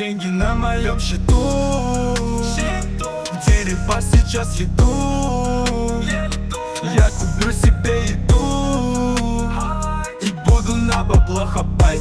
деньги на моем счету, где репа сейчас еду. Я куплю себе еду и буду на бабло хапать.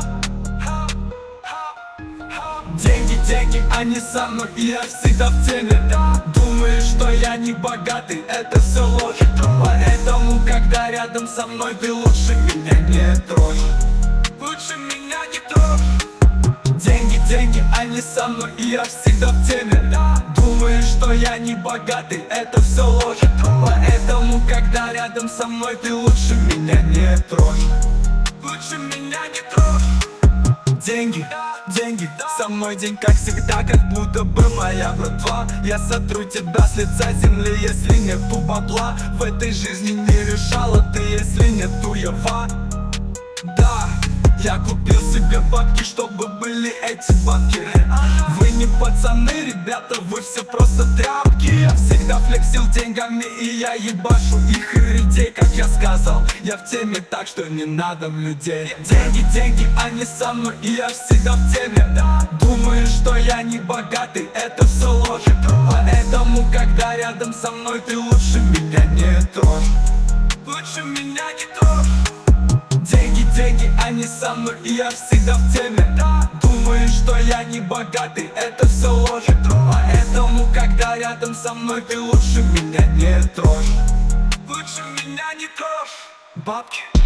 Деньги, деньги, они со мной, и я всегда в теме. Думаешь, что я не богатый, это все ложь. Поэтому, когда рядом со мной, ты лучше меня не трожь. Лучше меня не трожь. Деньги, деньги, они со мной, и я всегда в теме. Думаешь, что я не богатый, это все ложь. Поэтому, когда рядом со мной, ты лучше меня не трожь. Лучше меня не трожь. Деньги, деньги, со мной день как всегда, как будто бы моя братва. Я сотру тебя с лица земли, если нету бабла. В этой жизни не решала ты, если нету ява. Да, я купил себе бабки, чтобы были эти бабки. Вы не пацаны, ребята, вы все просто тряпки. Я всегда флексил деньгами, и я ебашу их и людей, как я сказал. Я в теме, так что не надо людей. Деньги, деньги, они со мной, и я всегда в теме. Думаешь, что я не богатый, это все ложь. Поэтому, когда рядом со мной, ты лучше меня не трожь. Лучше меня не трожь. Деньги, деньги, они со мной, и я всегда в теме. Думаешь, что я не богатый, это все ложь. Поэтому, когда рядом со мной, ты лучше меня не трожь. Лучше меня не трожь. Бабки.